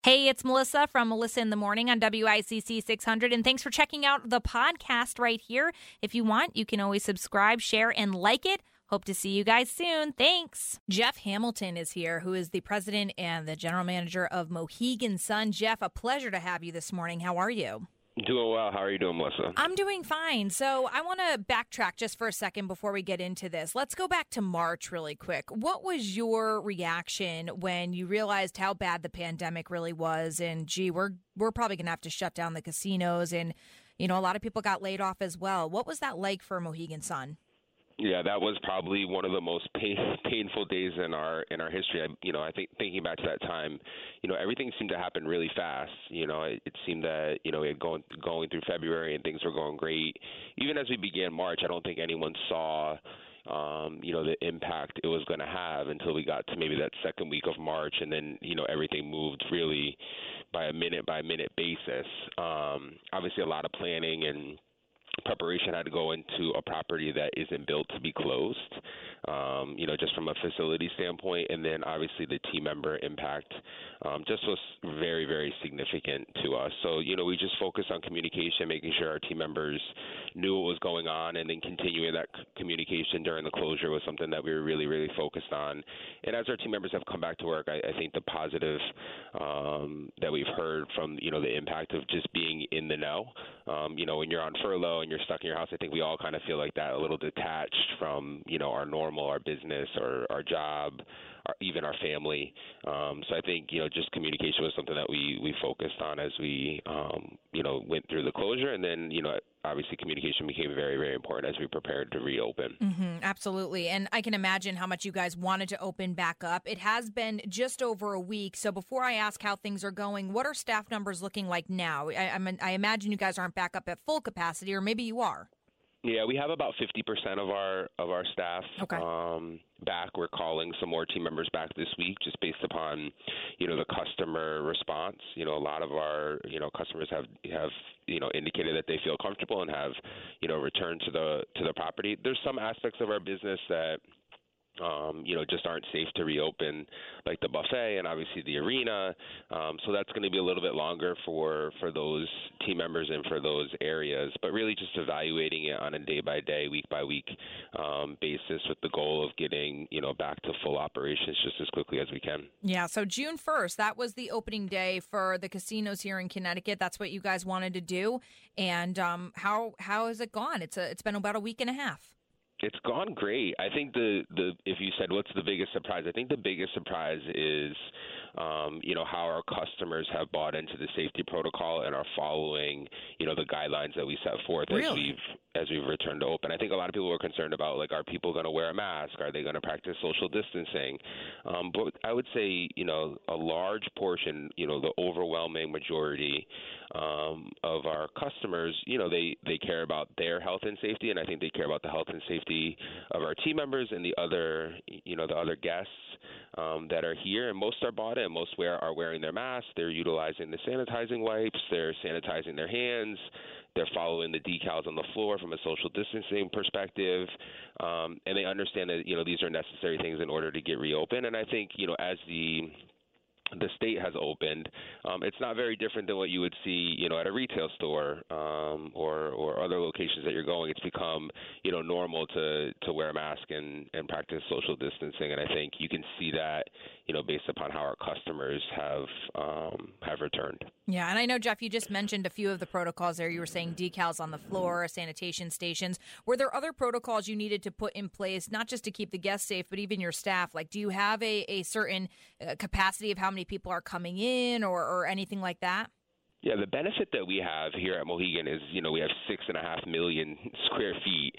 Hey, it's Melissa from Melissa in the Morning on WICC 600, and thanks for checking out the podcast right here. If you want, you can always subscribe, share, and like it. Hope to see you guys soon. Thanks. Jeff Hamilton is here, who is the president and the general manager of Mohegan Sun. Jeff, a pleasure to have you this morning. How are you? Doing well. How are you doing, Melissa? I'm doing fine. So I want to backtrack just for a second before we get into this. Let's go back to March really quick. What was your reaction when you realized how bad the pandemic really was? And, gee, we're probably going to have to shut down the casinos. And, you know, a lot of people got laid off as well. What was that like for Mohegan Sun? Yeah, that was probably one of the most painful days in our history. I think thinking back to that time, everything seemed to happen really fast. It seemed that we had going through February and things were going great. Even as we began March, I don't think anyone saw the impact it was going to have until we got to maybe that second week of March, and then everything moved really by a minute basis. Obviously, a lot of planning and preparation had to go into a property that isn't built to be closed, just from a facility standpoint. And then obviously the team member impact just was very, very significant to us. So, we just focused on communication, making sure our team members knew what was going on, and then continuing that communication during the closure was something that we were really, really focused on. And as our team members have come back to work, I think the positive that we've heard from, the impact of just being in the know, when you're on furlough and you're stuck in your house, I think we all kind of feel like that, a little detached from, our normal, our business, or our job, or even our family. So I think, just communication was something that we focused on as we, went through the closure. And then, obviously communication became very, very important as we prepared to reopen. Mm-hmm, absolutely. And I can imagine how much you guys wanted to open back up. It has been just over a week. So before I ask how things are going, what are staff numbers looking like now? I imagine you guys aren't back up at full capacity, or maybe you are. Yeah, we have about 50% of our staff back. We're calling some more team members back this week, just based upon, the customer response. A lot of our, customers have indicated that they feel comfortable and have, returned to the property. There's some aspects of our business that just aren't safe to reopen, like the buffet and obviously the arena. So that's going to be a little bit longer for those team members and for those areas, but really just evaluating it on a day-by-day, week-by-week basis with the goal of getting, back to full operations just as quickly as we can. Yeah, so June 1st, that was the opening day for the casinos here in Connecticut. That's what you guys wanted to do. And how has it gone? It's been about a week and a half. It's gone great. I think if you said what's the biggest surprise, I think the biggest surprise is how our customers have bought into the safety protocol and are following the guidelines that we set forth as we've returned to open. I think a lot of people were concerned about, like, are people going to wear a mask? Are they going to practice social distancing? But I would say a large portion, the overwhelming majority of our customers, they care about their health and safety, and I think they care about the health and safety of our team members and the other guests that are here. And most are bought in. Most are wearing their masks. They're utilizing the sanitizing wipes. They're sanitizing their hands. They're following the decals on the floor from a social distancing perspective. And they understand that, these are necessary things in order to get reopened. And I think, as the state has opened, it's not very different than what you would see, at a retail store or other locations that you're going. It's become, normal to wear a mask and practice social distancing, and I think you can see that, based upon how our customers have returned. Yeah, and I know, Jeff, you just mentioned a few of the protocols there. You were saying decals on the floor, sanitation stations. Were there other protocols you needed to put in place, not just to keep the guests safe, but even your staff? Like, do you have a certain capacity of how many people are coming in or anything like that? Yeah, the benefit that we have here at Mohegan is, we have 6.5 million square feet.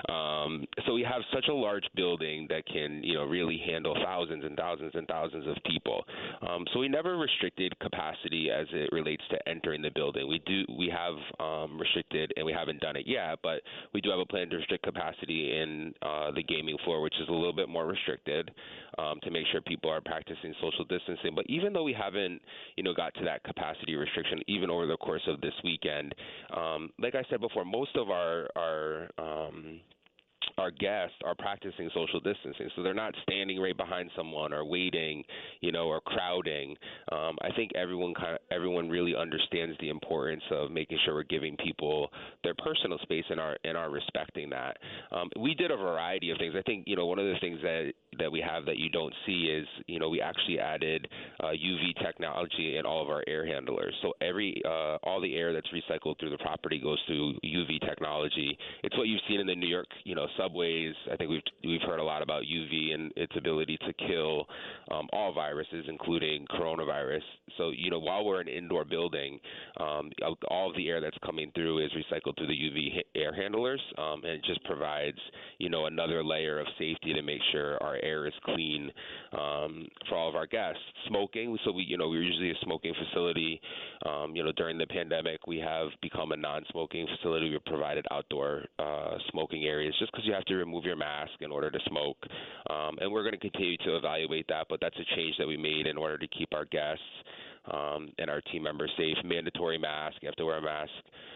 So we have such a large building that can, really handle thousands and thousands and thousands of people. So we never restricted capacity as it relates to entering the building. We have restricted, and we haven't done it yet, but we do have a plan to restrict capacity in the gaming floor, which is a little bit more restricted, to make sure people are practicing social distancing. But even though we haven't, got to that capacity restriction, even over the course of this weekend, like I said before, most of our our guests are practicing social distancing, so they're not standing right behind someone or waiting, or crowding. I think everyone really understands the importance of making sure we're giving people their personal space and are respecting that. We did a variety of things. I think one of the things that we have that you don't see is we actually added UV technology in all of our air handlers. So all the air that's recycled through the property goes through UV technology. It's what you've seen in the New York subways. I think we've heard a lot about UV and its ability to kill all viruses, including coronavirus. So while we're an indoor building, all of the air that's coming through is recycled through the UV air handlers, and it just provides another layer of safety to make sure our air is clean for all of our guests. Smoking, so we're usually a smoking facility. During the pandemic, we have become a non-smoking facility. We've provided outdoor smoking areas just because you have to remove your mask in order to smoke. And we're going to continue to evaluate that, but that's a change that we made in order to keep our guests and our team members safe. Mandatory mask. You have to wear a mask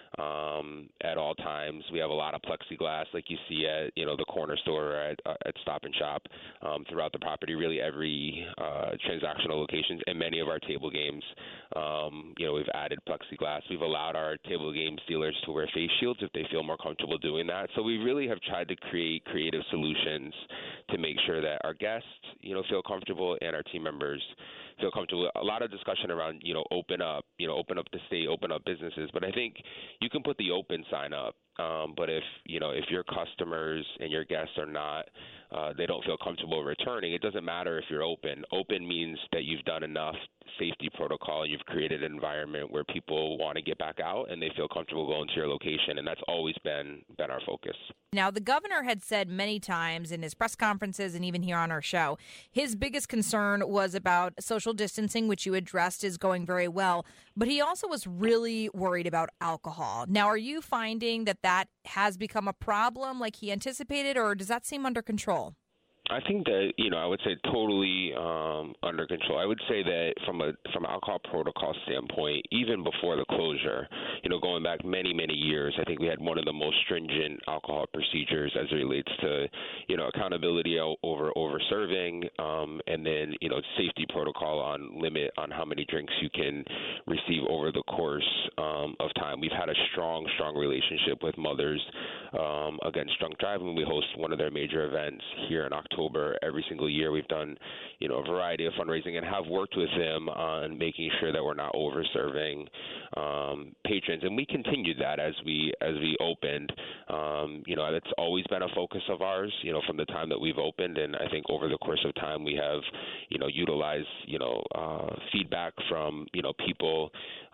at all times. We have a lot of plexiglass like you see at the corner store or at Stop and Shop throughout the property, really every transactional locations. And many of our table games, we've added plexiglass. We've allowed our table game dealers to wear face shields if they feel more comfortable doing that. So we really have tried to create creative solutions to make sure that our guests feel comfortable and our team members feel comfortable. A lot of discussion around open up the state, open up businesses, but I think you can put the open sign up, but if your customers and your guests are not, they don't feel comfortable returning, it doesn't matter if you're open. Open means that you've done enough safety protocol and you've created an environment where people want to get back out and they feel comfortable going to your location, and that's always been our focus. Now, the governor had said many times in his press conferences and even here on our show, his biggest concern was about social distancing, which you addressed is going very well, but he also was really worried about alcohol. Now, are you finding that has become a problem like he anticipated, or does that seem under control? I think that, I would say totally under control. I would say that from an alcohol protocol standpoint, even before the closure, going back many, many years, I think we had one of the most stringent alcohol procedures as it relates to, accountability over serving, and then, safety protocol on limit on how many drinks you can receive over the course of time. We've had a strong relationship with Mothers Against Drunk Driving. We host one of their major events here in October every single year. We've done, a variety of fundraising and have worked with them on making sure that we're not over-serving patrons. And we continued that as we opened. That's always been a focus of ours, from the time that we've opened. And I think over the course of time, we have, utilized, feedback from, people,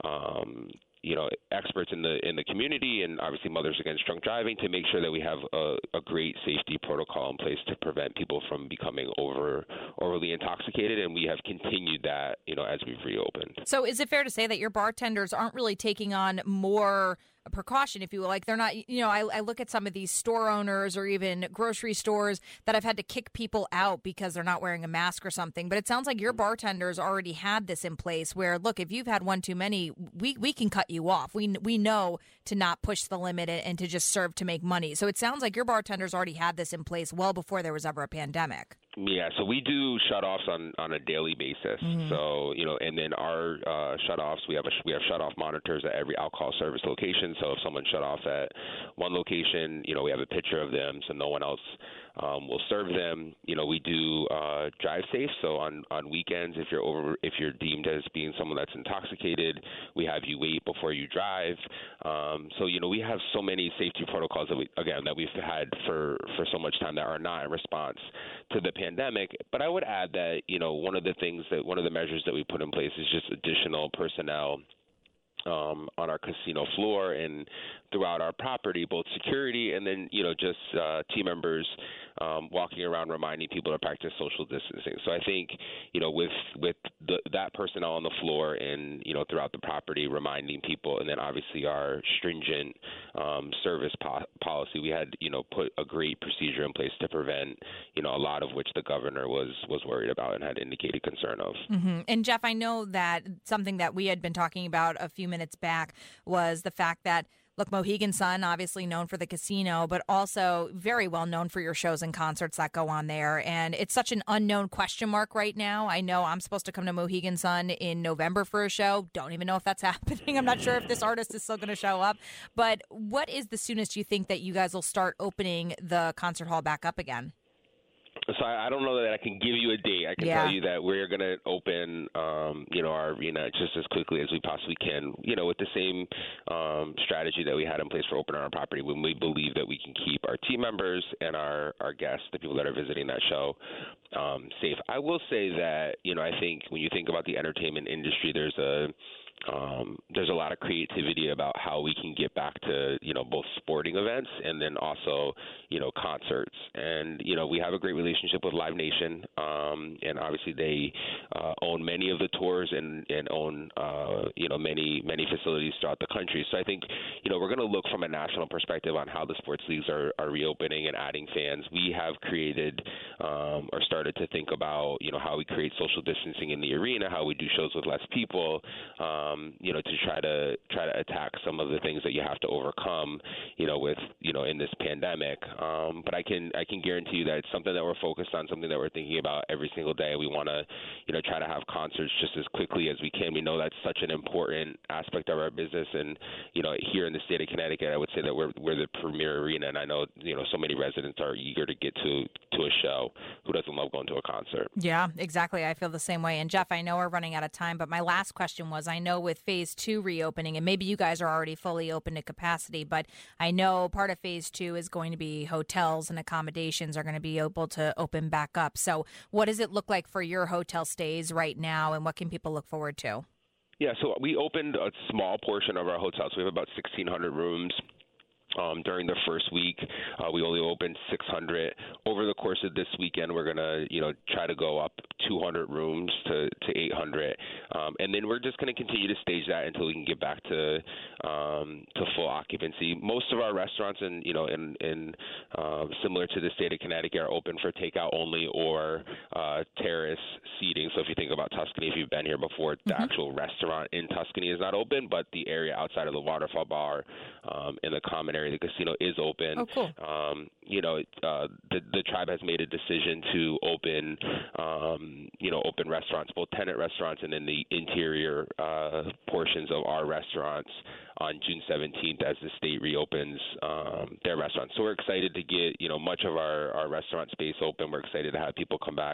experts in the community, and obviously Mothers Against Drunk Driving, to make sure that we have a great safety protocol in place to prevent people from becoming overly intoxicated, and we have continued that, as we've reopened. So is it fair to say that your bartenders aren't really taking on more precaution, if you will? Like, they're not, I look at some of these store owners or even grocery stores that have had to kick people out because they're not wearing a mask or something. But it sounds like your bartenders already had this in place where, look, if you've had one too many, we can cut you off. We know to not push the limit and to just serve to make money. So it sounds like your bartenders already had this in place well before there was ever a pandemic. Yeah, so we do shutoffs on a daily basis. Mm-hmm. So, and then our shutoffs, we have shutoff monitors at every alcohol service location. So if someone shut off at one location, we have a picture of them so no one else will serve them. We do drive safe. So on weekends, if you're deemed as being someone that's intoxicated, we have you wait before you drive. So we have so many safety protocols that we've had for so much time that are not in response to the pandemic. But I would add that one of the measures that we put in place is just additional personnel on our casino floor and throughout our property, both security and then, just team members walking around reminding people to practice social distancing. So I think, with that personnel on the floor and, throughout the property reminding people, and then obviously our stringent service policy, we had, put a great procedure in place to prevent, a lot of which the governor was worried about and had indicated concern of. Mm-hmm. And Jeff, I know that something that we had been talking about a few minutes back was the fact that, Look, Mohegan Sun, obviously known for the casino, but also very well known for your shows and concerts that go on there. And it's such an unknown question mark right now. I know I'm supposed to come to Mohegan Sun in November for a show. Don't even know if that's happening. I'm not sure if this artist is still going to show up. But what is the soonest you think that you guys will start opening the concert hall back up again? So I don't know that I can give you a date. I can tell you that we're going to open, our arena just as quickly as we possibly can, with the same strategy that we had in place for opening our property when we believe that we can keep our team members and our guests, the people that are visiting that show, safe. I will say that, I think when you think about the entertainment industry, there's a lot of creativity about how we can get back to, both sporting events and then also, concerts. And, we have a great relationship with Live Nation. And obviously they own many of the tours and own, many facilities throughout the country. So I think, we're going to look from a national perspective on how the sports leagues are reopening and adding fans. We have created or started to think about, how we create social distancing in the arena, how we do shows with less people, to try to attack some of the things that you have to overcome, with, in this pandemic. But I can guarantee you that it's something that we're focused on, something that we're thinking about every single day. We want to, try to have concerts just as quickly as we can. We know that's such an important aspect of our business. And, here in the state of Connecticut, I would say that we're the premier arena. And I know, so many residents are eager to get to a show. Who doesn't love going to a concert? Yeah, exactly. I feel the same way. And Jeff, I know we're running out of time, but my last question was, I know with phase 2 reopening, and maybe you guys are already fully open to capacity, but I know part of phase 2 is going to be hotels and accommodations are going to be able to open back up. So what does it look like for your hotel stays right now, and what can people look forward to? Yeah, so we opened a small portion of our hotels. We have about 1,600 rooms. During the first week, we only opened 600. Over the course of this weekend, we're going to, try to go up 200 rooms to 800. And then we're just going to continue to stage that until we can get back to full occupancy. Most of our restaurants in similar to the state of Connecticut are open for takeout only or terrace seating. So if you think about Tuscany, if you've been here before, the actual restaurant in Tuscany is not open, but the area outside of the waterfall bar in the common area, the casino, is open. Oh, cool. The tribe has made a decision to open, open restaurants, both tenant restaurants and then the interior portions of our restaurants on June 17th as the state reopens their restaurants. So we're excited to get, much of our restaurant space open. We're excited to have people come back,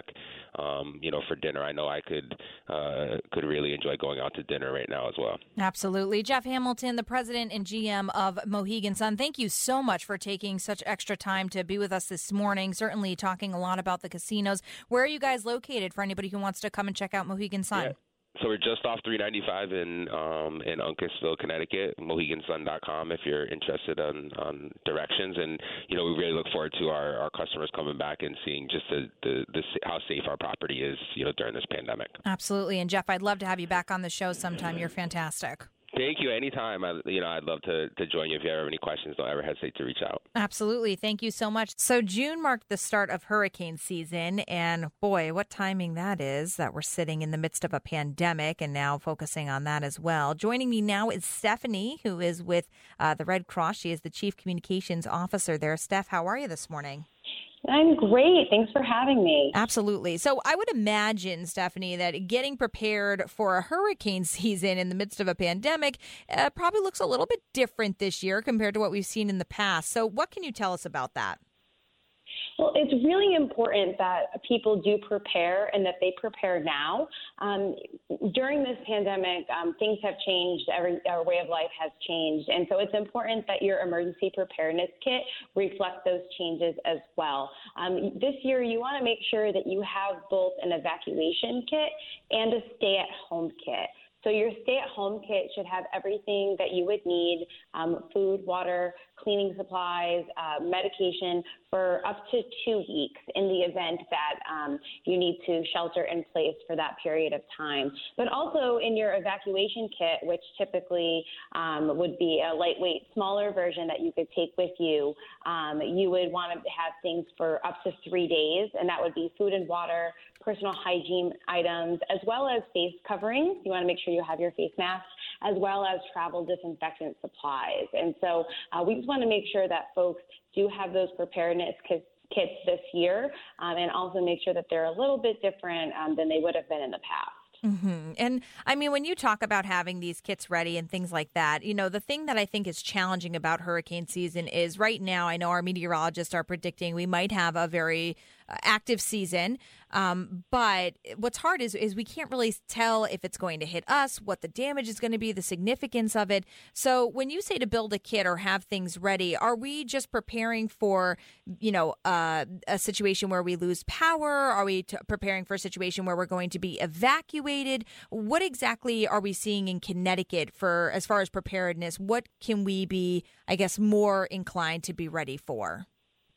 for dinner. I know I could really enjoy going out to dinner right now as well. Absolutely. Jeff Hamilton, the president and GM of Mohegan Sun, thank you so much for taking such extra time to be with us this morning, certainly talking a lot about the casinos. Where are you guys located for anybody who wants to come and check out Mohegan Sun? Yeah. So we're just off 395 in Uncasville, Connecticut, mohegansun.com if you're interested on directions. And, we really look forward to our customers coming back and seeing just how safe our property is, during this pandemic. Absolutely. And Jeff, I'd love to have you back on the show sometime. You're fantastic. Thank you. Anytime. I'd love to join you. If you have any questions, don't ever hesitate to reach out. Absolutely. Thank you so much. So June marked the start of hurricane season, and boy, what timing that is, that we're sitting in the midst of a pandemic and now focusing on that as well. Joining me now is Stephanie, who is with the Red Cross. She is the Chief Communications Officer there. Steph, how are you this morning? I'm great. Thanks for having me. Absolutely. So I would imagine, Stephanie, that getting prepared for a hurricane season in the midst of a pandemic probably looks a little bit different this year compared to what we've seen in the past. So what can you tell us about that? Well, it's really important that people do prepare and that they prepare now. During this pandemic, things have changed. Our way of life has changed. And so it's important that your emergency preparedness kit reflects those changes as well. This year, you want to make sure that you have both an evacuation kit and a stay-at-home kit. So your stay-at-home kit should have everything that you would need, food, water, cleaning supplies, medication for up to 2 weeks in the event that you need to shelter in place for that period of time. But also in your evacuation kit, which typically would be a lightweight, smaller version that you could take with you, you would want to have things for up to 3 days, and that would be food and water, personal hygiene items, as well as face coverings. You want to make sure you have your face mask as well as travel disinfectant supplies. And so we just want to make sure that folks do have those preparedness kits this year, and also make sure that they're a little bit different than they would have been in the past. Mm-hmm. And I mean, when you talk about having these kits ready and things like that, the thing that I think is challenging about hurricane season is right now, I know our meteorologists are predicting we might have a very active season. But what's hard is we can't really tell if it's going to hit us, what the damage is going to be, the significance of it. So when you say to build a kit or have things ready, are we just preparing for, a situation where we lose power? Are we preparing for a situation where we're going to be evacuated? What exactly are we seeing in Connecticut for as far as preparedness? What can we be, I guess, more inclined to be ready for?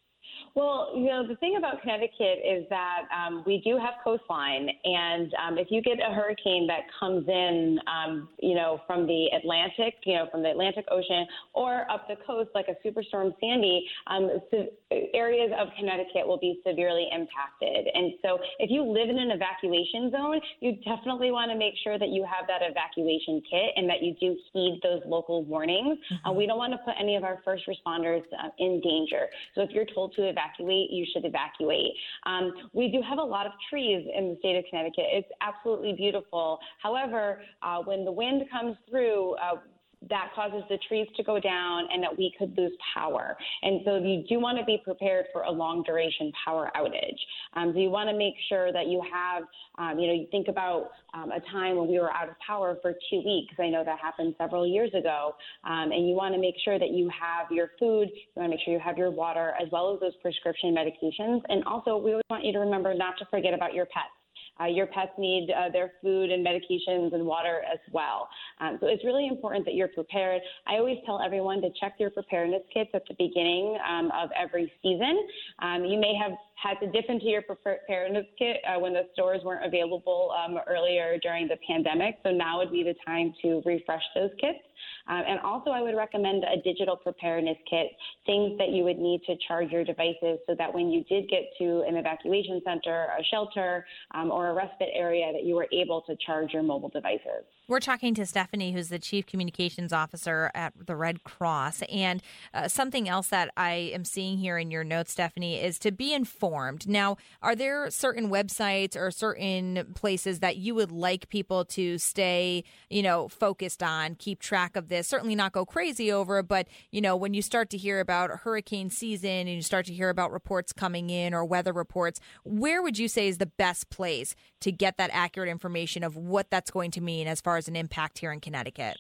Well, the thing about Connecticut is that we do have coastline, and if you get a hurricane that comes in, from the Atlantic Ocean or up the coast, like a Superstorm Sandy, areas of Connecticut will be severely impacted. And so if you live in an evacuation zone, you definitely want to make sure that you have that evacuation kit and that you do heed those local warnings. Mm-hmm. We don't want to put any of our first responders in danger. So if you're told to evacuate, you should evacuate. We do have a lot of trees in the state of Connecticut. It's absolutely beautiful. However, when the wind comes through, that causes the trees to go down and that we could lose power. And so you do want to be prepared for a long duration power outage. So you want to make sure that you have, you think about a time when we were out of power for 2 weeks. I know that happened several years ago. And you want to make sure that you have your food, you want to make sure you have your water, as well as those prescription medications. And also, we always want you to remember not to forget about your pets. Your pets need their food and medications and water as well. So it's really important that you're prepared. I always tell everyone to check your preparedness kits at the beginning of every season. You may have had to dip into your preparedness kit when the stores weren't available earlier during the pandemic. So now would be the time to refresh those kits. And also, I would recommend a digital preparedness kit, things that you would need to charge your devices so that when you did get to an evacuation center, a shelter, or a respite area, that you were able to charge your mobile devices. We're talking to Stephanie, who's the Chief Communications Officer at the Red Cross. And something else that I am seeing here in your notes, Stephanie, is to be informed. Now, are there certain websites or certain places that you would like people to stay, focused on, keep track of this? Certainly not go crazy over it, but, when you start to hear about hurricane season and you start to hear about reports coming in or weather reports, where would you say is the best place to get that accurate information of what that's going to mean as far as an impact here in Connecticut?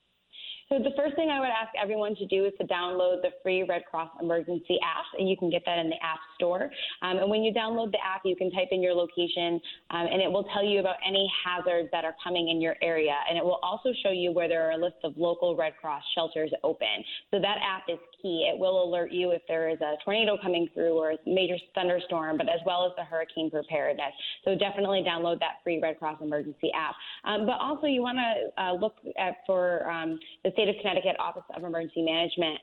So the first thing I would ask everyone to do is to download the free Red Cross Emergency app, and you can get that in the App Store. And when you download the app, you can type in your location, and it will tell you about any hazards that are coming in your area. And it will also show you where there are a list of local Red Cross shelters open. So that app is key. It will alert you if there is a tornado coming through or a major thunderstorm, but as well as the hurricane preparedness. So definitely download that free Red Cross Emergency app. But also you want to look for the State of Connecticut Office of Emergency Management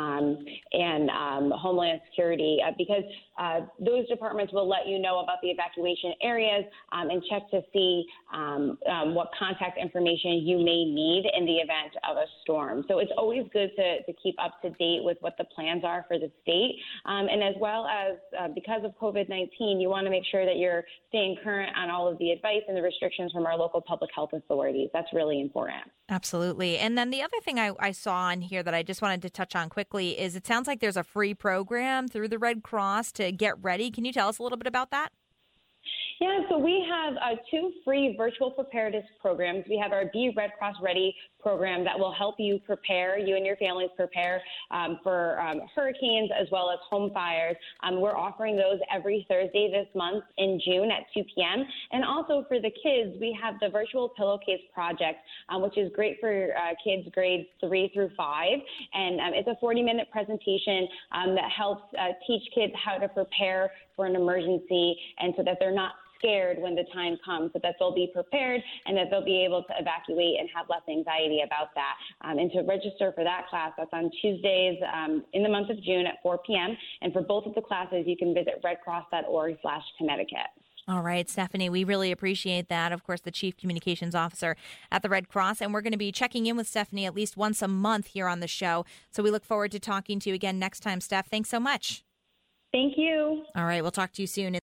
and Homeland Security because those departments will let you know about the evacuation areas and check to see what contact information you may need in the event of a storm. So it's always good to keep up to date with what the plans are for the state. And as well as because of COVID-19, you want to make sure that you're staying current on all of the advice and the restrictions from our local public health authorities. That's really important. Absolutely. And then the other thing I saw on here that I just wanted to touch on quickly is it sounds like there's a free program through the Red Cross to get ready. Can you tell us a little bit about that? Yeah, so we have 2 free virtual preparedness programs. We have our Be Red Cross Ready program that will help you prepare, you and your families prepare for hurricanes as well as home fires. We're offering those every Thursday this month in June at 2 p.m. And also for the kids, we have the Virtual Pillowcase Project, which is great for kids grades 3 through 5. And it's a 40-minute presentation that helps teach kids how to prepare for an emergency and so that they're not scared when the time comes, so that they'll be prepared and that they'll be able to evacuate and have less anxiety about that. And to register for that class, that's on Tuesdays in the month of June at 4 p.m. And for both of the classes, you can visit redcross.org/Connecticut. All right, Stephanie, we really appreciate that. Of course, the Chief Communications Officer at the Red Cross. And we're going to be checking in with Stephanie at least once a month here on the show. So we look forward to talking to you again next time, Steph. Thanks so much. Thank you. All right, we'll talk to you soon.